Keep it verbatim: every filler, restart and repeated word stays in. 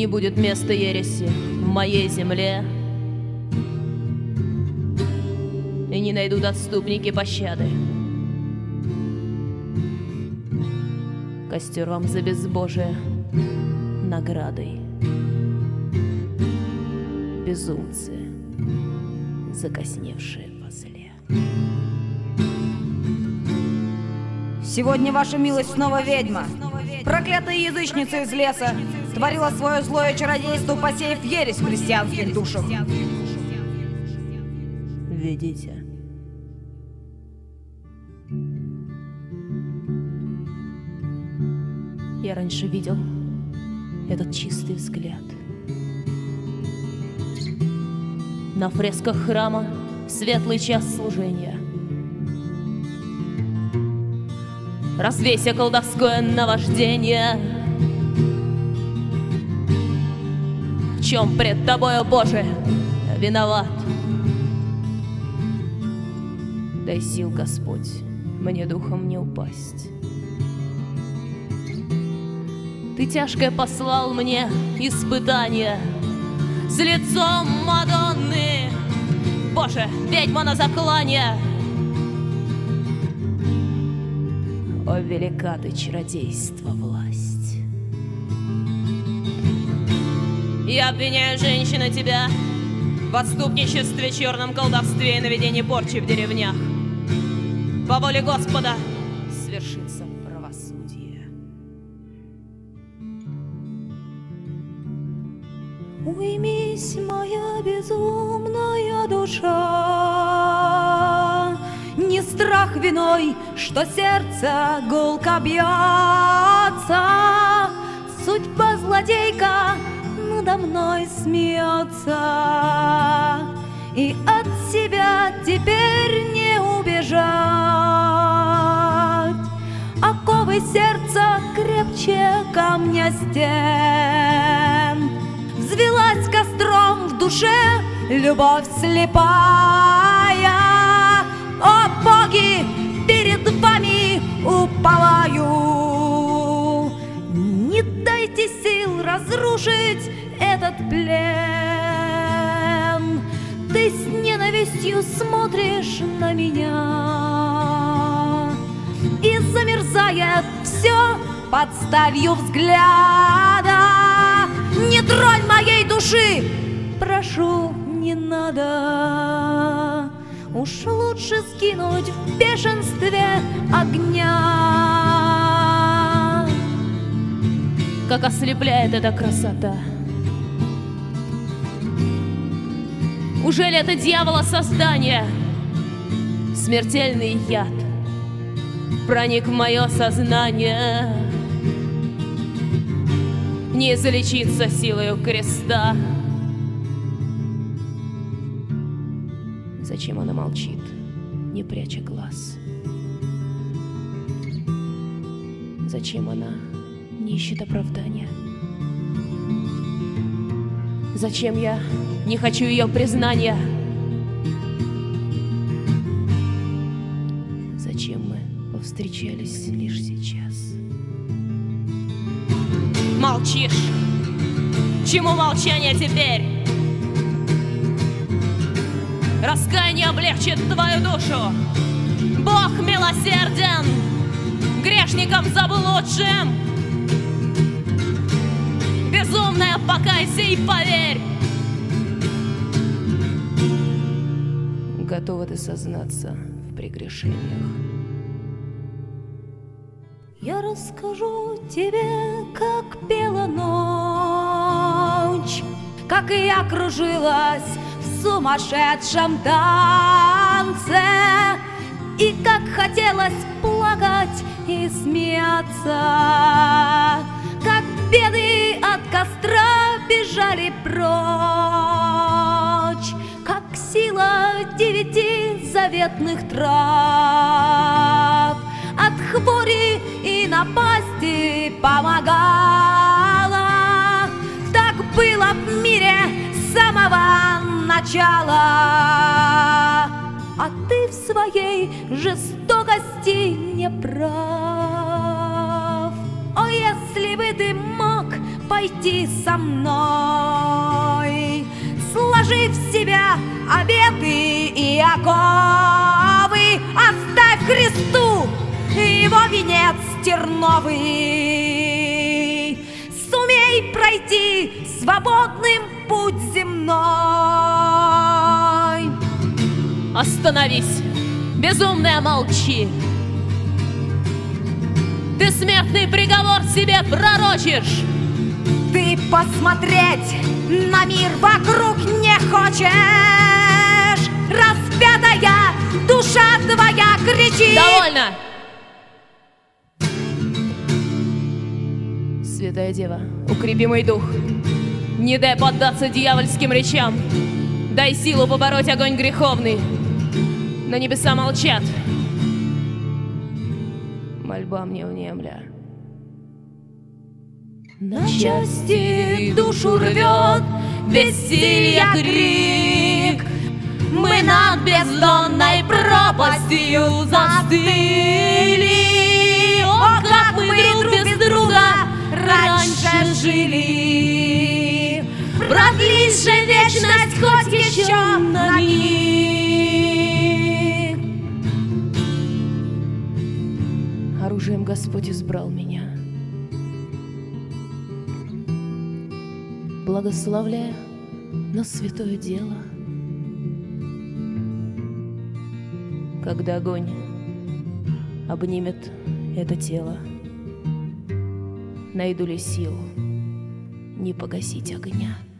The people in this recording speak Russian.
Не будет места ереси в моей земле, и не найдут отступники пощады. Костером за безбожие наградой, безумцы, закосневшие возле. Сегодня ваша милость снова ведьма, проклятая язычница из леса, творила свое злое чародейство, посеяв ересь в христианских душах. Ведите. Я раньше видел этот чистый взгляд на фресках храма в светлый час служения. Развейся колдовское наваждение. В чем пред тобою, Боже, виноват? Дай сил, Господь, мне духом не упасть. Ты тяжкое послал мне испытание с лицом Мадонны. Боже, ведьма на заклане! О, велика ты чародейства власть! Я обвиняю, женщина, тебя в отступничестве, черном колдовстве и наведении порчи в деревнях. По воле Господа свершится правосудие. Уймись, моя безумная душа, не страх виной, что сердце гулко бьется. Судьба злодейка надо мной смеется, и от себя теперь не убежать. Оковы сердца крепче камня стен, взвилась костром в душе любовь слепая. О боги, перед вами уповаю, не дайте сил разрушить этот плен. Ты с ненавистью смотришь на меня, и замерзает все под сталью взгляда. Не тронь моей души, прошу, не надо. Уж лучше скинуть в бешенстве огня. Как ослепляет эта красота! Ужели это дьявола создание? Смертельный яд проник в мое сознание. Не излечиться силою креста. Зачем она молчит, не пряча глаз? Зачем она не ищет оправдания? Зачем я не хочу ее признания? Зачем мы повстречались лишь сейчас? Молчишь? Чему молчание теперь? Раскаяние облегчит твою душу. Бог милосерден грешникам заблудшим. Безумная, покайся и поверь. Готова ты сознаться в прегрешениях? Я расскажу тебе, как пела ночь, как я кружилась в сумасшедшем танце, и как хотелось плакать и смеяться, как беды от костра бежали прочь, как сила девяти заветных трав от хвори и напасти помогала. Так было в мире с самого начала, а ты в своей жестокости не прав. О, если бы ты мог пойти со мной, сложив в себя обеты и оковы, оставь Христу его венец терновый. Сумей пройти свободным путь земной. Остановись, безумная, молчи. Ты смертный приговор себе пророчишь. Ты посмотреть на мир вокруг не хочешь. Распятая душа твоя кричит. Довольно! Святая Дева, укрепи мой дух. Не дай поддаться дьявольским речам. Дай силу побороть огонь греховный. Но небеса молчат, мольба мне внемля. На части душу рвет бессилья крик. Мы над бездонной пропастью застыли. О, как мы друг без друга раньше жили. Продлись же вечность хоть еще на миг. Оружием Господь избрал меня, благословляя на святое дело. Когда огонь обнимет это тело, найду ли силу не погасить огня?